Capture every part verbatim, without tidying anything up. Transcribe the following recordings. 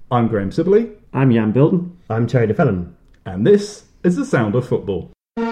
I'm Graham Sibley. I'm Jan Bilton. I'm Terry DeFellon. And this is The Sound of Football.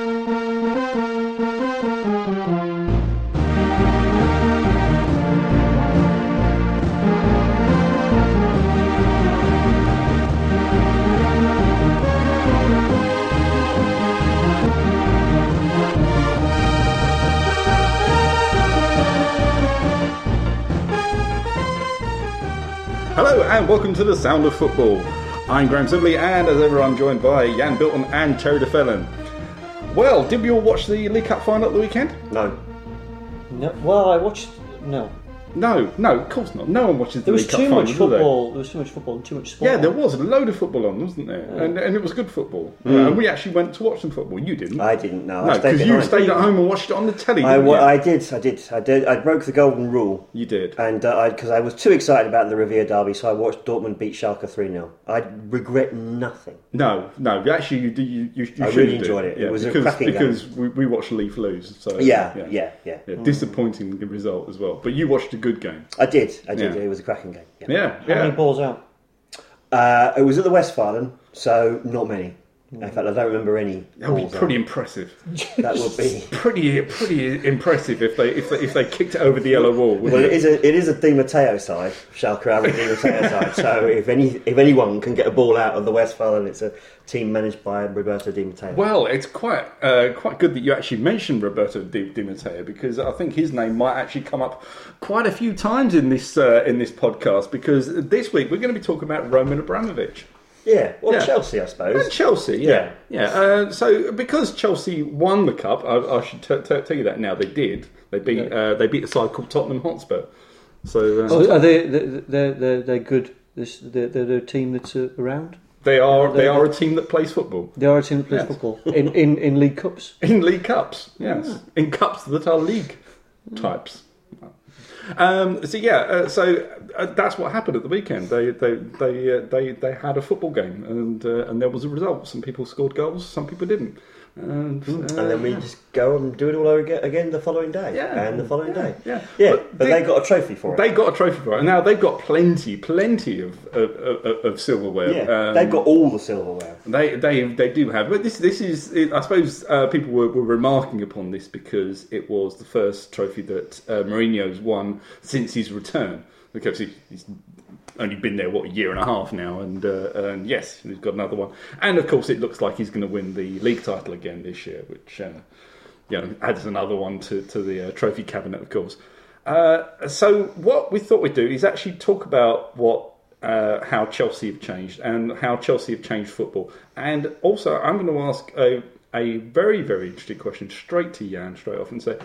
Hello and welcome to The Sound of Football. I'm Graham Sibley, and as ever I'm joined by Jan Bilton and Terry DeFellon. Well, did we all watch the League Cup final at the weekend? No. No, well, I watched. No. No, no, of course not. No one watches the There was League Cup too final, much do they? football. There was too much football and too much sport. Yeah, there was a load of football on, wasn't there? Yeah. And, and it was good football. Mm. Uh, and we actually went to watch some football. You didn't. I didn't know. No, I stayed because you behind. stayed at home and watched it on the telly. I, Didn't wa- you? I did, I did, I did. I broke the golden rule. You did. And uh, I, because I was too excited about the Revere derby, so I watched Dortmund beat Schalke three nil. I regret nothing. No, no. Actually, you you you, you I should really do. enjoyed it. It Yeah, was a because, cracking game. because we, we watched Leaf lose. So Yeah, yeah, yeah. yeah. Yeah, disappointing result as well. But you watched a good game. I did, I did. Yeah. It was a cracking game. Yeah. Yeah, How yeah. many balls out? Uh, it was at the Westfalen, so not many. In fact, I don't remember any. That would be balls pretty out. impressive. That would be. Pretty, pretty impressive if they if they, if they kicked it over the yellow wall. Well, it is a it is a Di Matteo side, Schalke are a Di Matteo side. So if any if anyone can get a ball out of the Westfalen, it's a team managed by Roberto Di Matteo. Well, it's quite uh, quite good that you actually mentioned Roberto Di, Di Matteo, because I think his name might actually come up quite a few times in this uh, in this podcast, because this week we're going to be talking about Roman Abramovich. Yeah, well, Yeah. Chelsea, I suppose. And Chelsea, yeah. Yeah. Uh, so, because Chelsea won the cup, I, I should t- t- tell you that now. They did. They beat Yeah. uh, they beat a side called Tottenham Hotspur. So, uh, Oh, are they? They're they're they're good. This they're, they're a team that's uh, around. they are they they- are a team that plays football. They are a team that plays Yes. football in, in in league cups. In league cups, yes. Yeah. In cups that are league types. Um, so yeah, uh, so uh, that's what happened at the weekend. They they they uh, they, they had a football game, and uh, and there was a result. Some people scored goals, some people didn't. And, uh, And then we just go and do it all over aga- again the following day. Yeah. And the following Yeah, day. yeah. Yeah, But but, they- they, got a trophy for it. They got a trophy for it. Now they've got plenty, plenty of of, of, of silverware. yeah, Um, they've got all the silverware. They they they do have, but this this is I suppose uh, people were, were remarking upon this because it was the first trophy that uh, Mourinho's won since his return. Because he, he's only been there what a year and a half now, and uh, and yes, he's got another one. And of course, it looks like he's going to win the league title again this year, which uh, you know adds another one to to the uh, trophy cabinet, of course. Uh, so what we thought we'd do is actually talk about what. Uh, how Chelsea have changed and how Chelsea have changed football. And also, I'm going to ask a, a very, very interesting question straight to Jan, straight off, and say,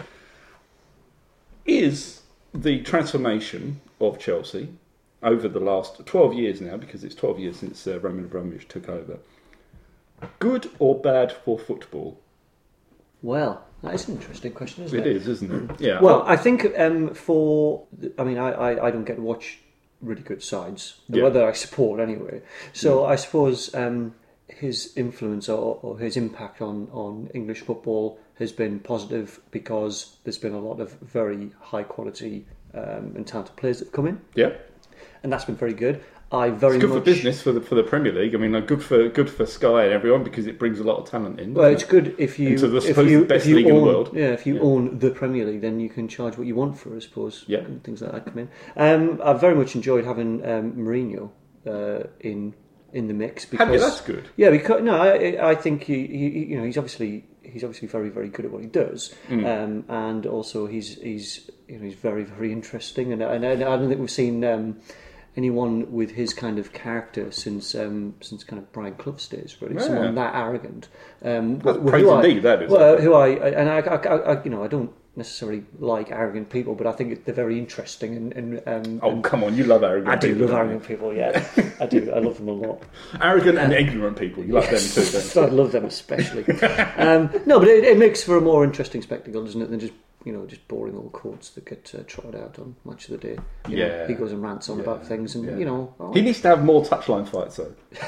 is the transformation of Chelsea over the last twelve years now, because it's twelve years since uh, Roman Abramovich took over, good or bad for football? Well, that is an interesting question, isn't It it? is, isn't it? Yeah. Well, I think um, for I mean, I, I, I don't get to watch really good sides, Yeah. whether I support anyway. So I suppose um, his influence or, or his impact on, on English football has been positive because there's been a lot of very high quality um, and talented players that have come in, yeah. and that's been very good. I very It's good much for business for the for the Premier League. I mean, uh, good for good for Sky and everyone because it brings a lot of talent in. Well, doesn't it's it? good if you Into the if supposed you best if you league own, in the world. Yeah, if you Yeah. own the Premier League, then you can charge what you want for, I suppose. Yeah. and things like that come in. Um, I've very much enjoyed having um, Mourinho uh, in in the mix because Have you? That's good. yeah, because no, I I think he, he you know he's obviously he's obviously very very good at what he does, Mm. um, and also he's he's you know he's very very interesting, and and, and I don't think we've seen. Um, Anyone with his kind of character since um, since kind of Brian Clough's days, really, Yeah. someone that arrogant. Um, That's who praise I- indeed, that is. Well, who I and I, I, I, you know, I don't necessarily like arrogant people, but I think they're very interesting. And, and um, Oh, and come on, you love arrogant I do people. love don't arrogant people. Yeah, I do. I love them a lot. you? Arrogant and ignorant people. You love them too, don't I love them especially. um, no, but it, it makes for a more interesting spectacle, doesn't it, than just you know just boring old quotes that get uh, trotted out on Match of the Day. You know, Yeah. he goes and rants on Yeah. about things, and Yeah. you know. oh, He needs to have more touchline fights, though.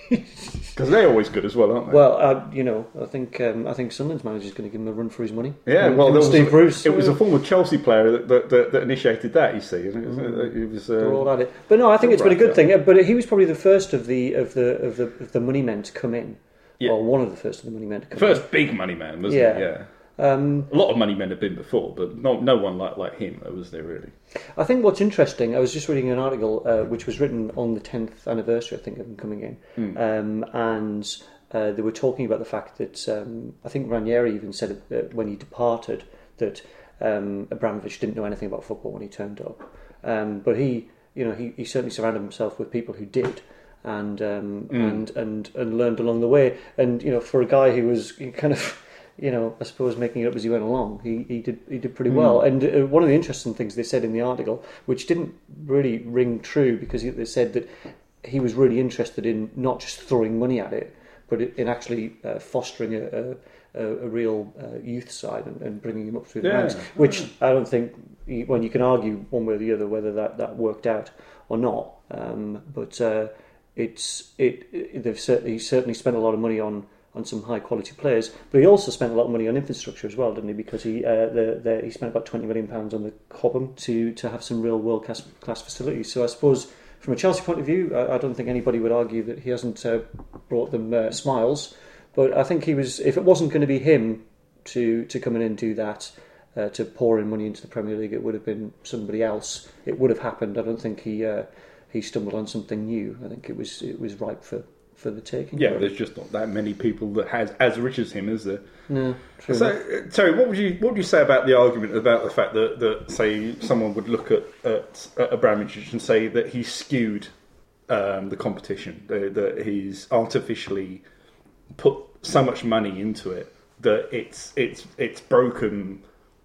Because they're always good as well, aren't they? Well, uh, you know, I think um, I think Sunderland's manager is going to give him a run for his money. Yeah, Um, well, him there and was Steve a, Bruce. it was uh, a former Chelsea player that, that, that, that initiated that. You see, it was, Mm. it was They're all uh, at it. But no, I think it's been a good Right, thing. Uh, But he was probably the first of the of the of the, of the money men to come in. Yeah. Or one of the first of the money men to come first big money man, wasn't Yeah. he? Yeah. in. Um, A lot of money men have been before, but no, no one like, like him, was there really? I think what's interesting, I was just reading an article uh, which was written on the tenth anniversary, I think, of him coming in. Mm. Um, and uh, they were talking about the fact that, um, I think Ranieri even said it, uh, when he departed that um, Abramovich didn't know anything about football when he turned up. Um, but he, you know, he, he certainly surrounded himself with people who did. And, um, Mm. and and and learned along the way. And, you know, for a guy who was kind of... you know, I suppose making it up as he went along, he, he did he did pretty well. Mm. And uh, one of the interesting things they said in the article, which didn't really ring true, because they said that he was really interested in not just throwing money at it, but in actually uh, fostering a, a, a real uh, youth side and, and bringing him up through the Yeah. ranks. Which I don't think, when you can argue one way or the other whether that, that worked out or not. Um, but uh, it's it, it they've certainly he certainly spent a lot of money on. on some high quality players, but he also spent a lot of money on infrastructure as well, didn't he? Because he uh, the, the, he spent about twenty million pounds on the Cobham to to have some real world class class facilities. So I suppose from a Chelsea point of view, I, I don't think anybody would argue that he hasn't uh, brought them uh, smiles. But I think he was, if it wasn't going to be him to to come in and do that, uh, to pour in money into the Premier League, it would have been somebody else. It would have happened. I don't think he uh, he stumbled on something new. I think it was it was ripe for. for the taking. Yeah, there's just not that many people that has as rich as him, is there? No, true So, enough. uh, Terry, what would you what would you say about the argument about the fact that, that say someone would look at, at, at Abramovich and say that he skewed um, the competition, that, that he's artificially put so much money into it that it's it's it's broken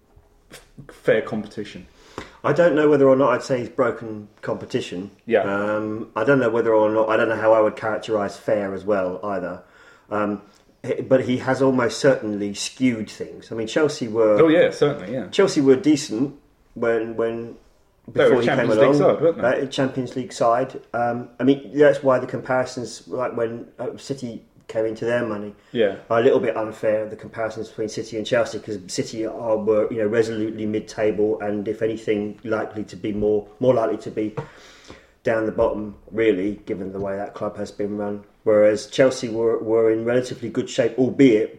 f- fair competition? I don't know whether or not I'd say he's broken competition. Yeah. Um, I don't know whether or not, I don't know how I would characterise fair as well either. Um, h- but he has almost certainly skewed things. I mean, Chelsea were Oh yeah, certainly, yeah. Chelsea were decent when when They were before a he came Champions along. League side, weren't they? Uh, Champions League side. Um, I mean, that's why the comparisons, like when uh, City came into their money, Yeah. are a little bit unfair, the comparisons between City and Chelsea, because City are were you know resolutely mid-table, and if anything likely to be more more likely to be down the bottom, really, given the way that club has been run. Whereas Chelsea were, were in relatively good shape, albeit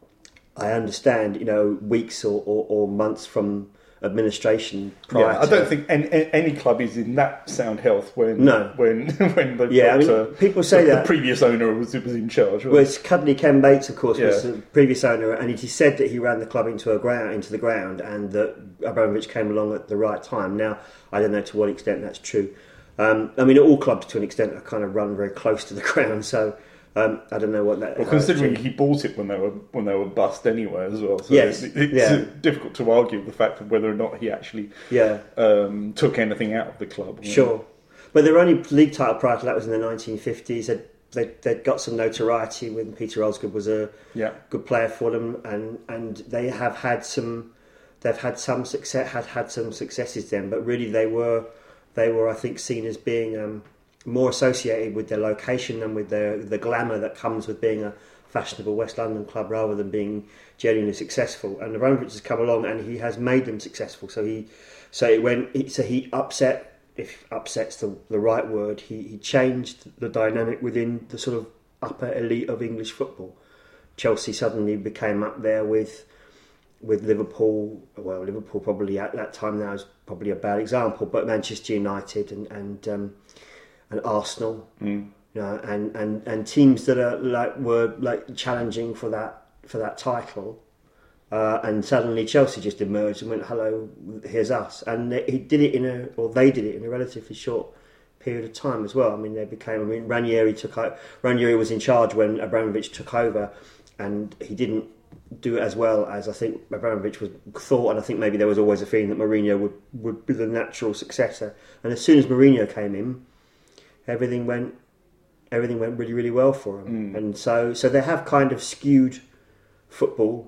I understand, you know, weeks or, or, or months from administration prior Yeah, I to- don't think any, any club is in that sound health when No. when when the, Yeah, I mean, uh, people say the, that- the previous owner was was in charge. Well, Wasn't it's Cudney Ken Bates, of course, was Yeah. the previous owner, and he said that he ran the club into a ground, into the ground, and that Abramovich came along at the right time. Now, I don't know to what extent that's true. Um, I mean, all clubs, to an extent, are kind of run very close to the ground, so um, I don't know what that. Well, how it's considering true. he bought it when they were when they were bust anyway as well. So Yes, it, it's yeah. difficult to argue the fact of whether or not he actually yeah, um, took anything out of the club. sure, but their only league title prior to that was in the nineteen fifties. They'd, they'd, they'd got some notoriety when Peter Osgood was a Yeah. good player for them, and, and they have had some. They've had some success, had had some successes then, but really they were, they were I think seen as being um, more associated with their location and with their the glamour that comes with being a fashionable West London club rather than being genuinely successful. And Abramovich has come along and he has made them successful. So he, so it went, so he upset, if upset's the the right word, he he changed the dynamic within the sort of upper elite of English football. Chelsea suddenly became up there with. With Liverpool, well, Liverpool probably at that time now is probably a bad example, but Manchester United and and um, and Arsenal, Mm. you know, and, and, and teams that are like were like challenging for that for that title, uh, and suddenly Chelsea just emerged and went, "Hello, here's us," and they, he did it in a, or they did it in a relatively short period of time as well. I mean, they became. I mean, Ranieri took o- Ranieri was in charge when Abramovich took over, and he didn't do it as well as I think Abramovich was thought, and I think maybe there was always a feeling that Mourinho would, would be the natural successor. And as soon as Mourinho came in, everything went everything went really really well for him. Mm. And so so they have kind of skewed football.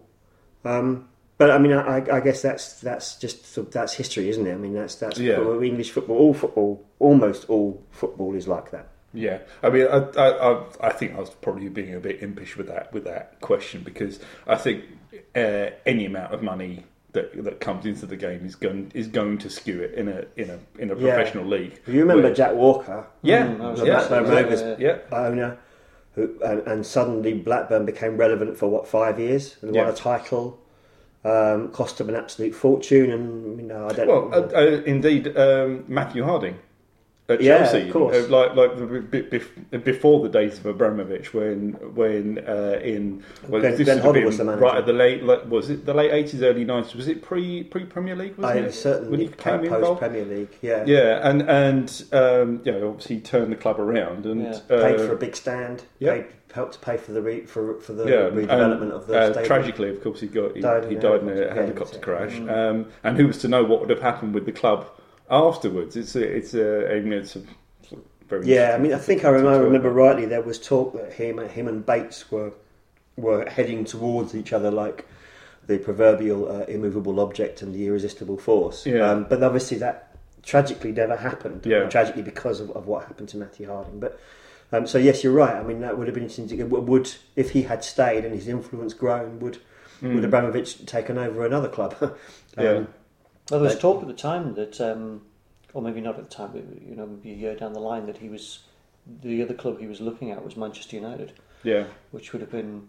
Um, but I mean, I, I guess that's that's just that's history, isn't it? I mean, that's that's Yeah. English football. All football, almost all football, is like that. Yeah, I mean, I, I, I, I think I was probably being a bit impish with that with that question, because I think uh, any amount of money that that comes into the game is going is going to skew it in a in a in a Yeah. professional league. You remember where- Jack Walker, Yeah, Mm, I was the yeah, Blackburn gonna say, Rovers yeah, owner, who, and, and suddenly Blackburn became relevant for what five years and won Yeah. a title, um, cost them an absolute fortune, and you know I don't. Well, uh, uh, indeed, um, Matthew Harding at Yeah, Chelsea, of course. uh, like like the, be- be- before the days of Abramovich, when when uh, in well, Glenn- this Glenn would have Hoddle been was the manager. right at the late like, was it the late eighties, early nineties? Was it pre pre Premier League? Wasn't I it? certainly when he came post involved. Premier League, yeah, Yeah, and and um, you know, obviously he turned the club around and Yeah. uh, paid for a big stand, yeah. paid, helped to pay for the re, for for the yeah, redevelopment and, of the uh, stadium. tragically, of course, he got he Died died, in he a died in a helicopter- helicopter yeah, crash. mm. Um, and who was to know what would have happened with the club afterwards? It's a, it's a, I mean, it's a very Yeah, I mean, I think I remember, I remember right. rightly. There was talk that him, him and Bates were were heading towards each other like the proverbial uh, immovable object and the irresistible force. Yeah. Um, but obviously, that tragically never happened. Yeah. Tragically because of, of what happened to Matthew Harding. But um, so yes, you're right. I mean, that would have been interesting. To, would if he had stayed and his influence grown, would Mm. would Abramovich taken over another club? um, Yeah. Well, there was Like- talk at the time that, um, or maybe not at the time, but you know, maybe a year down the line, that he was the other club he was looking at was Manchester United, Yeah, which would have been,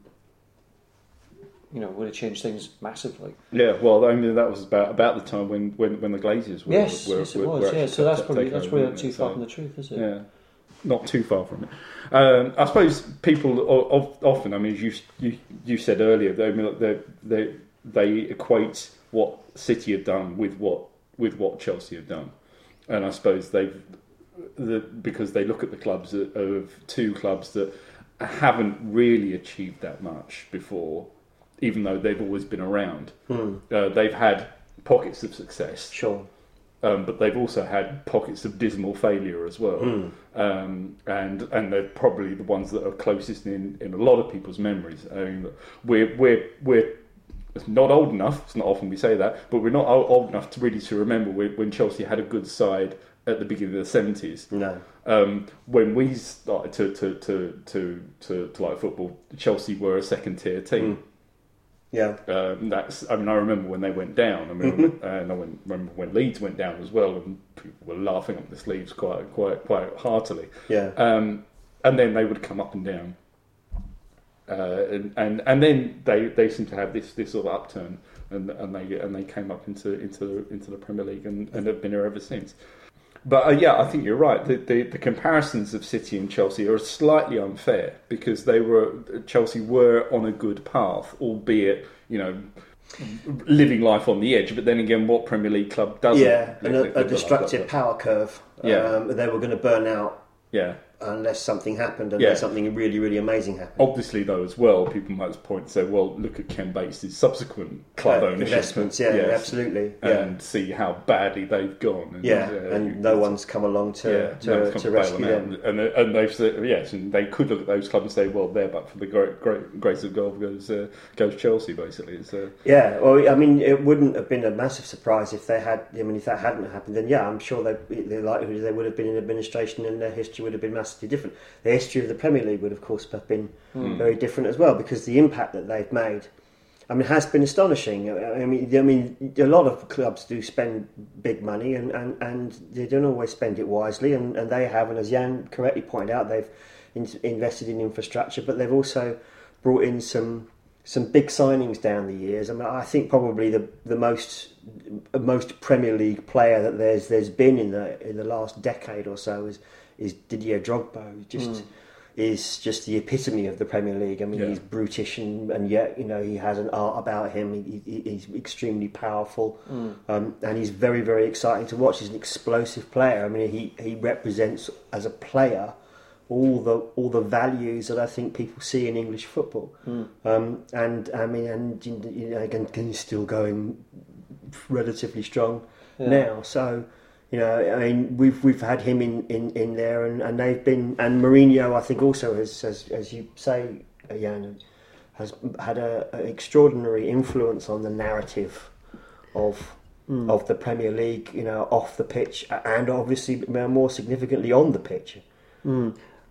you know, would have changed things massively. yeah. Well, I mean, that was about about the time when when, when the Glazers were. yes, were, yes, it were, was. were Yeah, actually so that's ta- probably taken that's over, probably not wasn't too it? far So, from the truth, is it? Yeah, not too far from it. Um, I suppose people o- of- often, I mean, as you you, you said earlier, they, I mean, they they they equate what City have done with what with what Chelsea have done, and I suppose they've the, because they look at the clubs of, of two clubs that haven't really achieved that much before, even though they've always been around. Hmm. Uh, they've had pockets of success. Sure. Um, but they've also had pockets of dismal failure as well, Mm. um, and and they're probably the ones that are closest in, in a lot of people's memories. I mean, we're we're we're not old enough. It's not often we say that, but we're not o- old enough to really to remember when, when Chelsea had a good side at the beginning of the seventies. No. Um, when we started to to, to, to, to to like football, Chelsea were a second tier team. Mm. Yeah. Um, that's. I mean, I remember when they went down. I mean, Mhm. and I went, remember when Leeds went down as well, and people were laughing up the sleeves quite, quite, quite heartily. Yeah. Um, and then they would come up and down, uh, and, and and then they, they seem to have this, this sort of upturn, and and they and they came up into into into the Premier League and, and have been here ever since. But uh, yeah, I think you're right. The, the the comparisons of City and Chelsea are slightly unfair because they were Chelsea were on a good path, albeit you know living life on the edge. But then again, what Premier League club doesn't? Yeah, live- and live- a, a live like destructive that? power curve. Yeah. Um, they were going to burn out Yeah. unless something happened, unless Yeah. something really, really amazing happened. Obviously, though, as well, people might point and say, "Well, look at Ken Bates' subsequent club Uh, ownership investments, yeah, Yes. absolutely, yeah, and see how badly they've gone." And, yeah, uh, and you- no one's come along to yeah, to, no one's come to bail rescue them them. out. And, and they've said yes, and they could look at those clubs and say, "Well, there, but for the great, great grace of God goes uh, goes Chelsea." Basically, it's uh, Yeah, well, I mean, it wouldn't have been a massive surprise if they had. I mean, if that hadn't happened, then yeah, I'm sure they, the likelihood is they would have been in administration, and their history would have been massively different. The history of the Premier League would, of course, have been Mm. very different as well, because the impact that they've made, I mean, has been astonishing. I mean, I mean, a lot of clubs do spend big money, and, and, and they don't always spend it wisely, and, and they have. And as Jan correctly pointed out, they've in, invested in infrastructure, but they've also brought in some some big signings down the years. I mean, I think probably the the most most Premier League player that there's there's been in the in the last decade or so is is Didier Drogba. Who just Mm. is just the epitome of the Premier League. I mean, Yeah. he's brutish and, and yet you know he has an art about him. He, he, he's extremely powerful, Mm. um, and he's very very exciting to watch. He's an explosive player. I mean, he, he represents as a player all the all the values that I think people see in English football. Mm. Um, and I mean, and you know, again, he's still going relatively strong Yeah. now. So, you know, I mean, we've we've had him in, in, in there, and, and they've been, and Mourinho, I think, also has, as as you say, uh, Jan, has had a, an extraordinary influence on the narrative of Mm. of the Premier League. You know, off the pitch, and obviously more significantly on the pitch. Mm.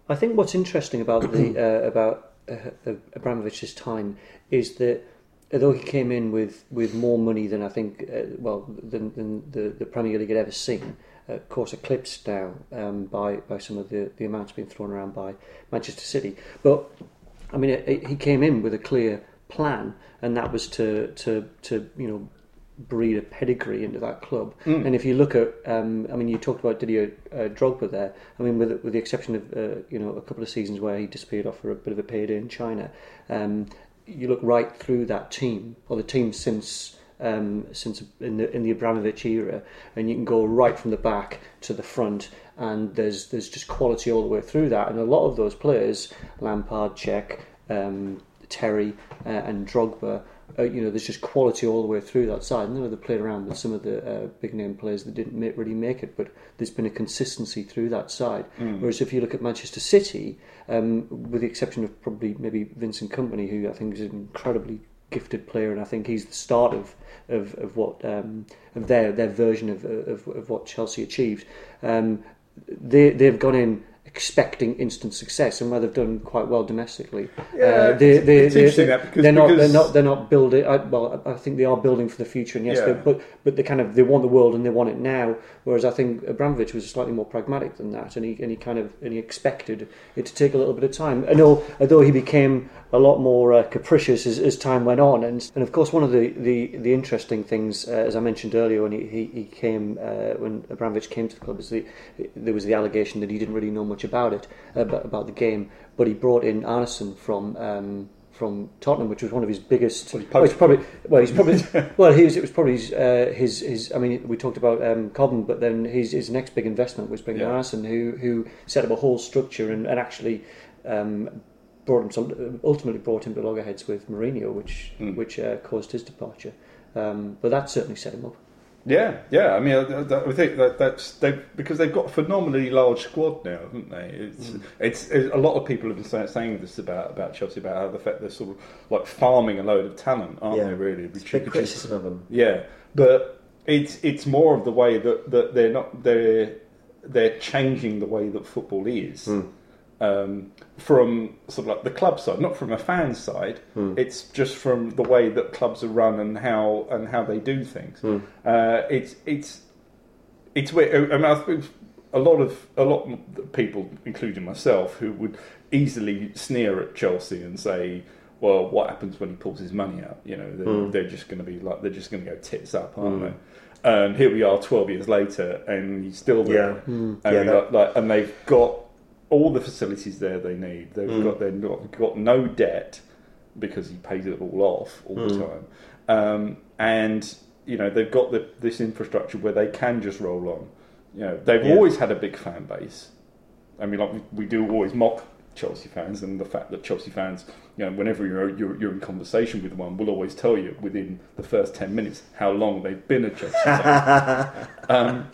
I think what's interesting about the uh, about uh, Abramovich's time is that although he came in with, with more money than I think, uh, well, than, than the, the Premier League had ever seen, uh, of course eclipsed now um, by by some of the, the amounts being thrown around by Manchester City. But I mean, it, it, he came in with a clear plan, and that was to to to you know. breed a pedigree into that club. Mm. And if you look at, um, I mean, you talked about Didier uh, Drogba there. I mean, with with the exception of uh, you know a couple of seasons where he disappeared off for a bit of a payday in China, um, you look right through that team or the team since um, since in the in the Abramovich era, and you can go right from the back to the front, and there's there's just quality all the way through that. And a lot of those players, Lampard, Cech, um, Terry, uh, and Drogba. Uh, you know, there's just quality all the way through that side. And then they played around with some of the uh, big name players that didn't make, really make it, but there's been a consistency through that side. Mm. Whereas if you look at Manchester City, um, with the exception of probably maybe Vincent Kompany, who I think is an incredibly gifted player, and I think he's the start of of, of what um, of their their version of, of of what Chelsea achieved. Um, they they've gone in expecting instant success, and where they've done quite well domestically. Yeah, uh, they, it's, they, it's they, interesting they, that because they're not because... they're not they're not building. I, well, I think they are building for the future, and yes, yeah. but but they kind of they want the world and they want it now. Whereas I think Abramovich was slightly more pragmatic than that, and he and he kind of and he expected it to take a little bit of time. And although, although he became a lot more uh, capricious as, as time went on, and and of course one of the the, the interesting things, uh, as I mentioned earlier, when he he, he came uh, when Abramovich came to the club, is the there was the allegation that he didn't really know much about it. Uh, About, about the game, but he brought in Arneson from um, from Tottenham, which was one of his biggest. Well, well, he's probably well, he's probably well, he was, it was probably his, uh, his his. I mean, we talked about um, Cobham, but then his his next big investment was bringing yeah. Arneson, who who set up a whole structure and, and actually um, brought him some. Ultimately, brought him to loggerheads with Mourinho, which mm. which uh, caused his departure. Um, but that certainly set him up. Yeah, yeah. I mean, I, I think that that's they because they've got a phenomenally large squad now, haven't they? It's, mm. it's, it's a lot of people have been saying, saying this about, about Chelsea about how the fact they're sort of like farming a load of talent, aren't yeah. they? Really, it's big criticism of them. Yeah, but it's it's more of the way that, that they're not they're they're changing the way that football is. Mm. Um, from sort of like the club side, not from a fan side. Mm. It's just from the way that clubs are run and how and how they do things. Mm. Uh, it's it's it's weird. I mean, I think a lot of a lot of people, including myself, who would easily sneer at Chelsea and say, "Well, what happens when he pulls his money out? You know, they're, mm. they're just going to be like they're just going to go tits up, aren't mm. they?" And here we are, twelve years later, and he's still there. Yeah, mm. and, yeah, like, like, and they've got all the facilities there they need. They've mm. got they've got, got no debt because he pays it all off all mm. the time, um, and you know they've got the, this infrastructure where they can just roll on. You know they've yeah. always had a big fan base. I mean, like we, we do always mock Chelsea fans, and the fact that Chelsea fans, you know, whenever you're, you're you're in conversation with one, will always tell you within the first ten minutes how long they've been a Chelsea fan. um,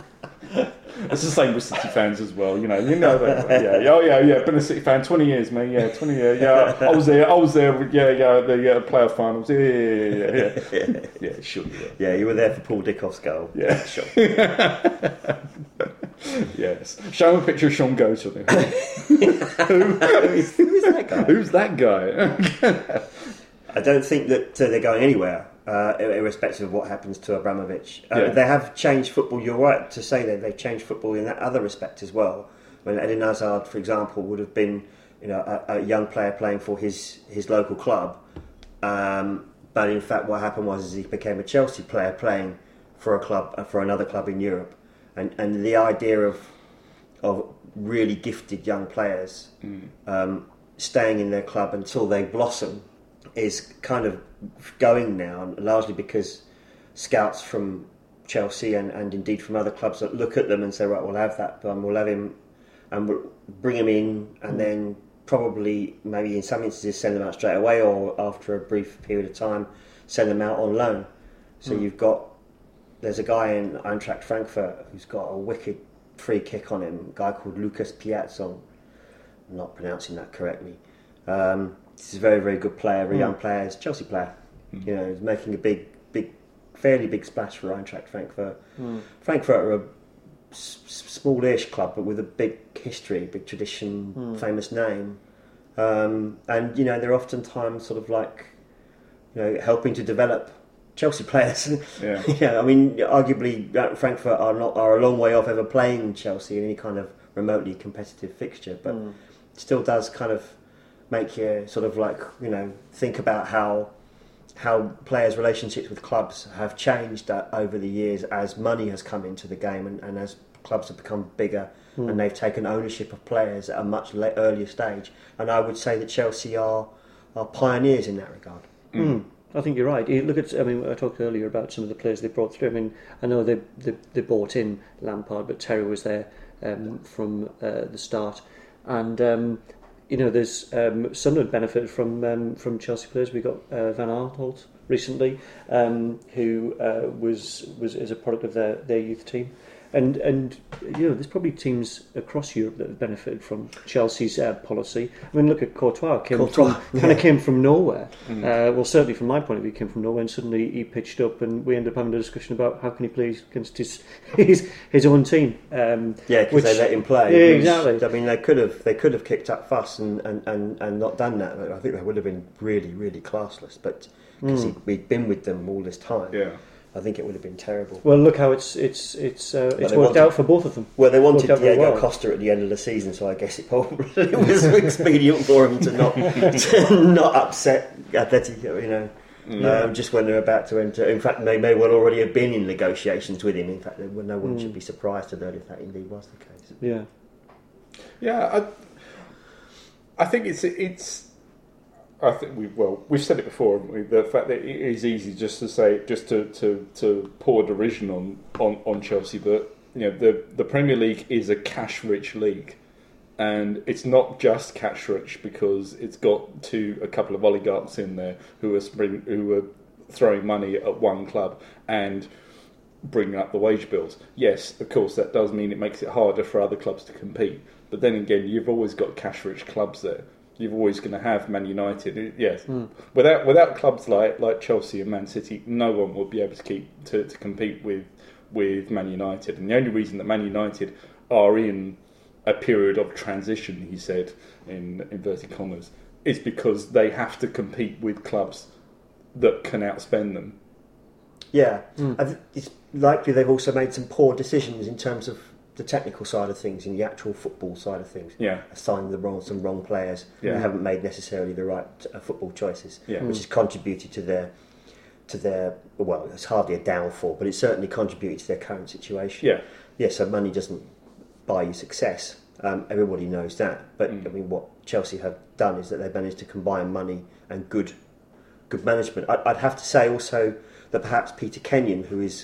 It's the same with City fans as well, you know. You know, they, yeah, oh yeah, yeah. Been a City fan twenty years, mate. Yeah, twenty years. Yeah, I was there. I was there. With, yeah, yeah. The yeah, playoff finals. Yeah, yeah, yeah, yeah. Yeah, yeah sure. Yeah. yeah, you were there for Paul Dickoff's goal. Yeah, sure. Yes. Show him a picture of Sean Goater. who, who, is, who is that guy? Who's that guy? I don't think that uh, they're going anywhere. Uh, irrespective of what happens to Abramovich. Uh, yeah. They have changed football, you're right to say that they've changed football in that other respect as well. When Eden Hazard, for example, would have been you know, a, a young player playing for his, his local club, um, but in fact what happened was is he became a Chelsea player playing for a club, uh, for another club in Europe. And, and the idea of, of really gifted young players mm. um, staying in their club until they blossom is kind of going now, largely because scouts from Chelsea and, and indeed from other clubs that look at them and say, right, we'll have that, um, we'll have him, and we'll bring him in, and then probably, maybe in some instances, send them out straight away, or after a brief period of time, send them out on loan. So mm. you've got, there's a guy in Eintracht Frankfurt who's got a wicked free kick on him, a guy called Lucas Piazon. I'm not pronouncing that correctly. Um, He's a very, very good player, very mm. young player. He's a Chelsea player. Mm. You know, he's making a big, big, fairly big splash for Eintracht Frankfurt. Mm. Frankfurt are a s- smallish club, but with a big history, big tradition, Mm. famous name, um, and you know they're oftentimes sort of like, you know, helping to develop Chelsea players. Yeah. yeah, I mean, arguably uh, Frankfurt are not are a long way off ever playing Chelsea in any kind of remotely competitive fixture, but Mm. still does kind of make you sort of like, you know, think about how how players' relationships with clubs have changed uh, over the years as money has come into the game and, and as clubs have become bigger Mm. and they've taken ownership of players at a much la- earlier stage. And I would say that Chelsea are are pioneers in that regard. Mm. I think you're right. You look at, I mean, I talked earlier about some of the players they brought through. I mean, I know they they, they bought in Lampard, but Terry was there um, from uh, the start, and um, you know, there's um, Sunderland benefited from um, from Chelsea players. We got uh, Van Aanholt recently, um, who uh, was was is a product of their, their youth team. And and you know, there's probably teams across Europe that have benefited from Chelsea's uh, policy. I mean, look at Courtois. Came Courtois, from kind of yeah. came from nowhere. Mm. Uh, well, certainly from my point of view, he came from nowhere, and suddenly he pitched up, and we ended up having a discussion about how can he play against his his, his own team. Um, Yeah, because which- they let him play. Yeah, which, exactly. I mean, they could have they could have kicked up fuss and, and, and, and not done that. I think they would have been really really classless. But because Mm. we'd been with them all this time, Yeah. I think it would have been terrible. Well, look how it's it's it's uh, it's they worked wanted- out for both of them. Well, they wanted Worked out very Diego well. Costa at the end of the season, so I guess it probably was expedient for him to not to not upset Atletico, you know, Yeah. um, just when they're about to enter. In fact, they may well already have been in negotiations with him. In fact, well, no one Mm. should be surprised to learn if that indeed was the case. Yeah. Yeah, I, I think it's it's. I think we well we've said it before, haven't we? The fact that it is easy just to say just to, to, to pour derision on, on, on Chelsea, but you know the the Premier League is a cash rich league, and it's not just cash rich because it's got to a couple of oligarchs in there who are spring, who are throwing money at one club and bringing up the wage bills. Yes, of course, that does mean it makes it harder for other clubs to compete. But then again, you've always got cash-rich clubs there. You're always going to have Man United. Yes, Mm. without without clubs like, like Chelsea and Man City, no one would be able to keep to, to compete with with Man United. And the only reason that Man United are in a period of transition, he said in inverted commas, is because they have to compete with clubs that can outspend them. Yeah, Mm. I think it's likely they've also made some poor decisions in terms of the technical side of things, in the actual football side of things. Yeah, Assigned the wrong some wrong players Yeah. who haven't made necessarily the right uh, football choices, yeah, which has contributed to their to their well, it's hardly a downfall, but it's certainly contributed to their current situation. yeah. Yeah, so money doesn't buy you success. Um, everybody knows that. But Mm. I mean, what Chelsea have done is that they've managed to combine money and good good management. I, I'd have to say also that perhaps Peter Kenyon, who is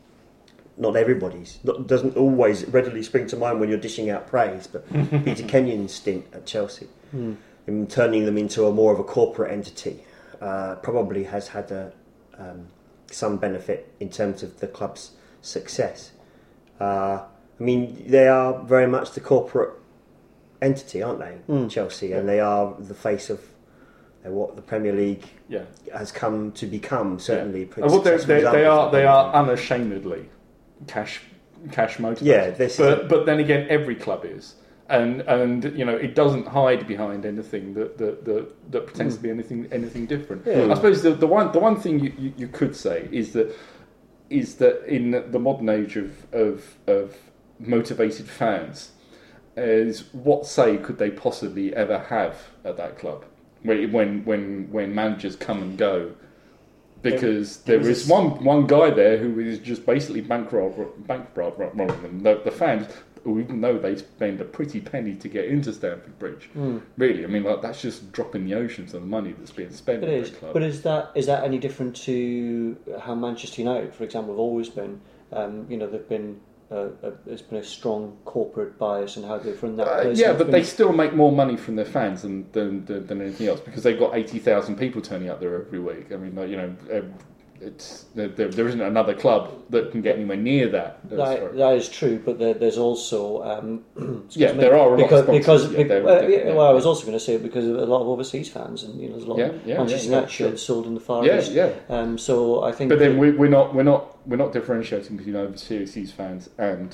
not everybody's, not, doesn't always readily spring to mind when you're dishing out praise, but Peter Kenyon's stint at Chelsea, Mm. in turning them into a more of a corporate entity, uh, probably has had a, um, some benefit in terms of the club's success. Uh, I mean, they are very much the corporate entity, aren't they, Mm. Chelsea, and they are the face of uh, what the Premier League yeah. has come to become. Certainly, And well, they're, successful they they examples are of they that. are unashamedly cash cash motivated. Yeah, this is but but then again, every club is, and and you know it doesn't hide behind anything that that that, that pretends Mm. to be anything anything different. Yeah. I suppose the, the one the one thing you, you, you could say is that is that in the modern age of of, of motivated fans, is what say could they possibly ever have at that club when when when, when managers come and go? Because There- there there was is a- one one guy there who is just basically bankroll bankroll them. The, the fans, who, even though they spend a pretty penny to get into Stamford Bridge, Mm. really, I mean, like that's just dropping the oceans of the money that's being spent It at is, that club. but is that is that any different to how Manchester United, for example, have always been? Um, you know, they've been uh, a, there's been a strong corporate bias in how they've run that Uh, place. yeah, They've but been- they still make more money from their fans than than, than, than anything else because they've got eighty thousand people turning up there every week. I mean, like, you know, uh, it's there, there isn't another club that can get anywhere near that. as far- That, that is true, but there, there's also um, excuse Yeah, me, there are a lot of because sponsors, because yeah, there- well, there- yeah, yeah, well, I yeah. was also going to say because of a lot of overseas fans, and you know, there's a lot Yeah, of yeah, Manchester yeah, United sure. shirts sold in the Far yeah, East. yeah. Um, so I think, But then that- we, we're not we're not we're not differentiating between overseas fans and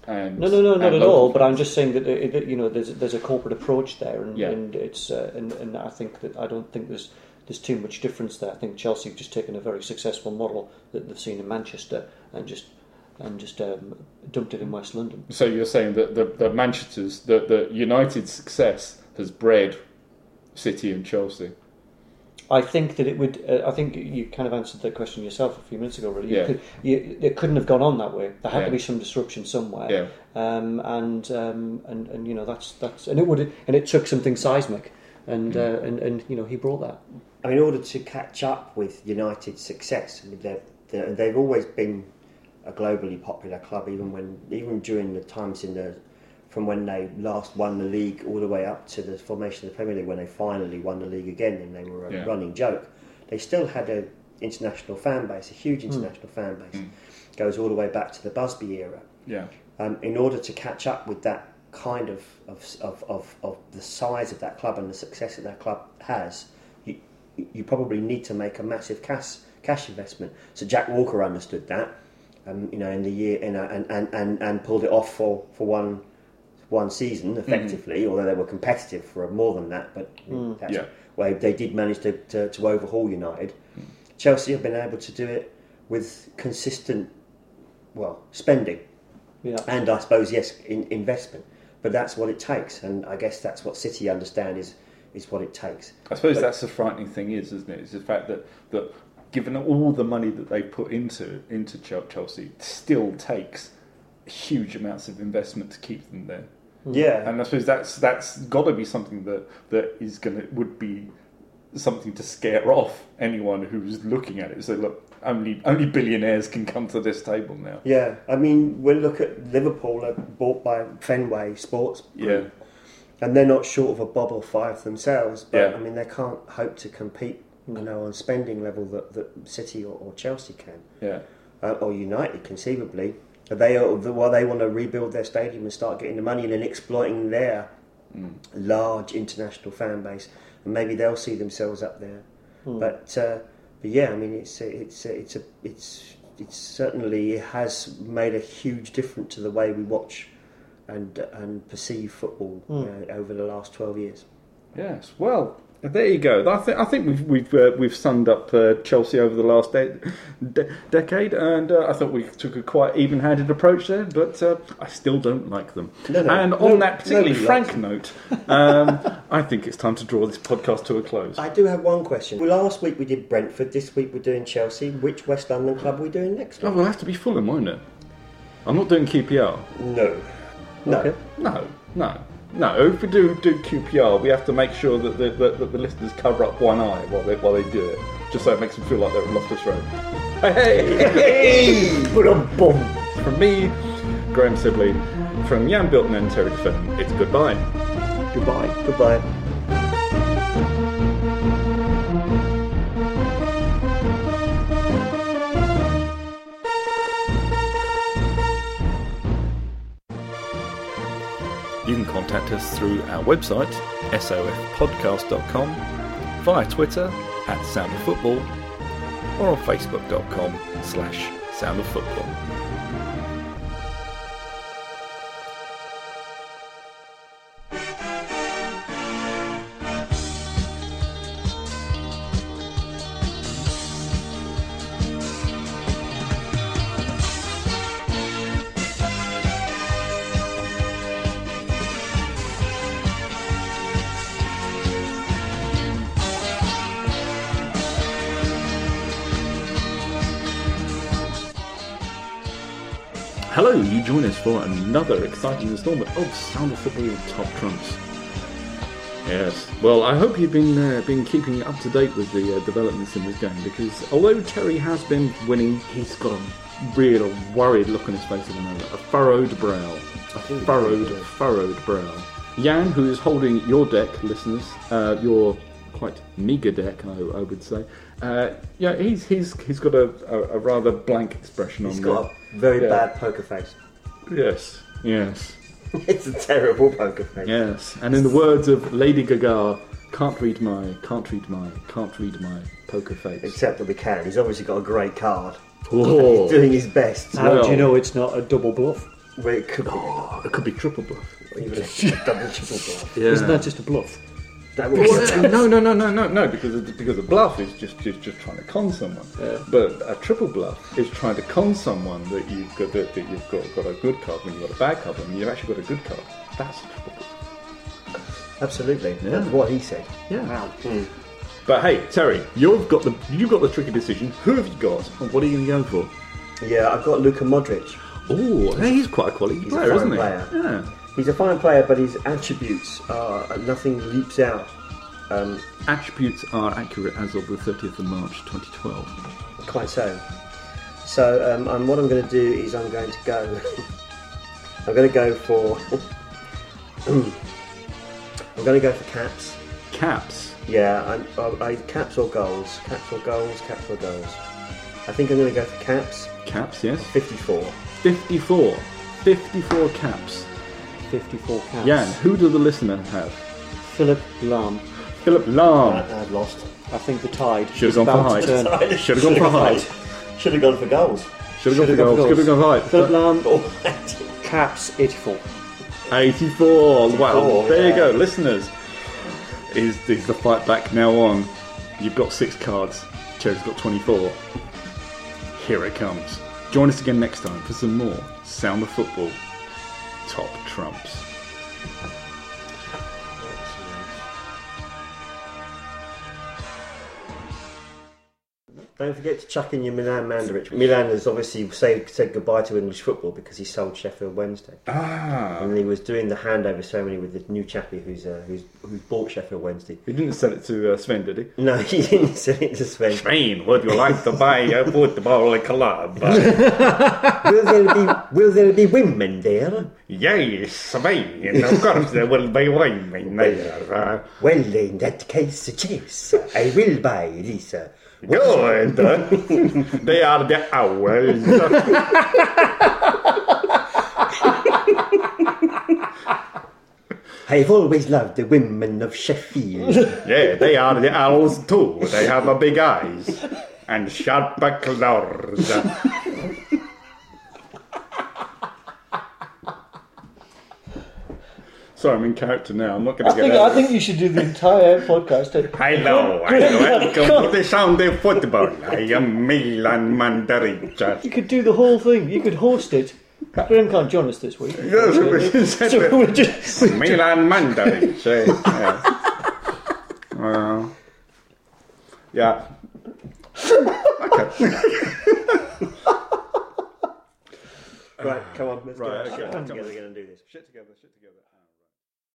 And no, no, no, not and at all. local But I'm fans. just saying that it, it, you know there's there's a corporate approach there, and, Yeah. and it's uh, and, and I think that I don't think there's there's too much difference there. I think Chelsea have just taken a very successful model that they've seen in Manchester and just and just um, dumped it in West London. So you're saying that the, the Manchester's, the, the United's success has bred City and Chelsea? I think that it would. Uh, I think you kind of answered that question yourself a few minutes ago. Really, you Yeah. could, you, it couldn't have gone on that way. There had Yeah. to be some disruption somewhere. Yeah. Um, and um, and and you know that's that's and it would and it took something seismic, and Mm. uh, and and you know he brought that. I mean, in order to catch up with United's success, I mean, they're, they're, they've always been a globally popular club, even when even during the times in the from when they last won the league all the way up to the formation of the Premier League, when they finally won the league again and they were a Yeah. running joke. They still had an international fan base, a huge international fan base. Mm. Goes all the way back to the Busby era. Yeah. Um, in order to catch up with that kind of of, of, of of the size of that club and the success that that club has, you, you probably need to make a massive cash cash investment. So Jack Walker understood that, um, you know, in the year, you know, and, and, and, and pulled it off for, for one one season effectively. Mm. Although they were competitive for more than that, but Mm. that's Yeah. where they did manage to, to, to overhaul United. Mm. Chelsea have been able to do it with consistent, well, spending. Yeah. And I suppose, yes, in, investment. But that's what it takes. And I guess that's what City understand is is what it takes. I suppose but, that's the frightening thing is, isn't it? It's the fact that, that given all the money that they put into into Chelsea, it still takes huge amounts of investment to keep them there. Yeah. And I suppose that's that's got to be something that, that is going to would be something to scare off anyone who's looking at it. So look, only only billionaires can come to this table now. Yeah, I mean, we'll look at Liverpool, are bought by Fenway Sports Group, Yeah. and they're not short of a bob or five themselves. But Yeah. I mean, they can't hope to compete, you know, on spending level that, that City or, or Chelsea can, Yeah. uh, or United conceivably. But they are, well, they want to rebuild their stadium and start getting the money and then exploiting their Mm. large international fan base, and maybe they'll see themselves up there. Mm. But uh, but yeah, I mean, it's a, it's a, it's a, it's it's certainly it has made a huge difference to the way we watch and and perceive football Mm. uh, over the last twelve years. Yes. Well, there you go. I think I think we've we've uh, we've summed up uh, Chelsea over the last de- de- decade, and uh, I thought we took a quite even-handed approach there. But uh, I still don't like them. No, no, and no, on that particularly nobody frank likes note, um, I think it's time to draw this podcast to a close. I do have one question. Well, last week we did Brentford. This week we're doing Chelsea. Which West London club are we doing next? Oh, we'll have to be Fulham, won't it? I'm not doing Q P R. No, no. Okay. No, no, no. If we do do Q P R, we have to make sure that the, that, that the listeners cover up one eye while they while they do it, just so it makes them feel like they're at Loftus Road. Hey, Hey, but a bomb. from me, Graham Sibley, from Jan Bilton and Terry Fenton, it's goodbye. Goodbye. Goodbye. You can contact us through our website, s o f podcast dot com, via Twitter at Sound of Football, or on facebook dot com slash Sound of Football. Hello, you join us for another exciting instalment of Sound of Football Top Trumps. Yes, well, I hope you've been uh, been keeping up to date with the uh, developments in this game, because although Terry has been winning, he's got a real worried look on his face at the moment, a furrowed brow, a furrowed, furrowed brow. Jan, who is holding your deck, listeners, uh, your quite meagre deck, I, I would say. Uh, yeah, he's he's he's got a, a, a rather blank expression He's on got there. a very Yeah. bad poker face. Yes, yes, It's a terrible poker face. yes. And in the words of Lady Gaga, can't read my, can't read my, can't read my poker face. Except that we can. He's obviously got a great card. Oh, He's doing his best. How Well- do you know it's not a double bluff? Well, it could be. Oh, it could be triple bluff. Or even a double triple bluff. Yeah. Isn't that just a bluff? That would be Well, no, no, no, no, no, no. Because a, because a bluff is just, just just trying to con someone. Yeah. But a triple bluff is trying to con someone that you've got that, that you've got got a good card when you've got a bad card when you've actually got a good card. That's a triple bluff. Absolutely. Yeah. That's what he said. Yeah. Wow. But hey, Terry, you've got the you've got the tricky decision. Who have you got, and what are you going to go for? Yeah, I've got Luka Modric. Oh, hey, he's quite a quality He's player, a isn't fine he? player. Yeah. He's a fine player, but his attributes are nothing leaps out. Um, Attributes are accurate as of the thirtieth of March, twenty twelve. quite so. So, um, um, what I'm going to do is I'm going to go. I'm going to go for. I'm going to go for caps. Caps. Yeah, I, I, I caps or goals, caps or goals, caps or goals. I think I'm going to go for caps. Caps, yes. fifty-four. fifty-four. fifty-four caps. fifty-four caps. Jan, who do the listeners have? Philip Lahm. Philip Lahm. I've lost. I think the tide Should is have gone about for to height. turn. Should have gone for height. Should have gone for goals. Should have gone for Should've gone goals. for Could have gone for height. Philip Lahm, Oh, caps eighty-four. eighty-four. Wow. eighty-four, There you yeah. go, listeners. Is is the fight back now on? You've got six cards. Cherry's got twenty-four. Here it comes. Join us again next time for some more Sound of Football Top Trumps. Don't forget to chuck in your Milan Mandaric. Milan has obviously say, said goodbye to English football because he sold Sheffield Wednesday. Ah. And he was doing the handover ceremony with the new chappie who's uh, who's who's bought Sheffield Wednesday. He didn't sell it to uh, Sven, did he? No, he didn't sell it to Sven. Sven, would you like to buy a football club? will there be will there be women there? Yes, Sven, of course there will be women there. Well, in that case, yes, I will buy this. Uh, Good. They are the owls. I've always loved the women of Sheffield. Yeah, they are the owls too. They have a big eyes and sharp claws. Sorry, I'm in character now. I'm not going I to get think out I of think you should do the entire podcast. Hello, and welcome to the Sound of Football. I am Milan Mandaric. You could do the whole thing. You could host it. Graham can't join us this week. Yes, we said So that. we're just, we're Milan Mandaric. Yeah. Uh, yeah. Okay. Right, come on, let's Right, get okay. our shit together again and do this. Shit together, shit together.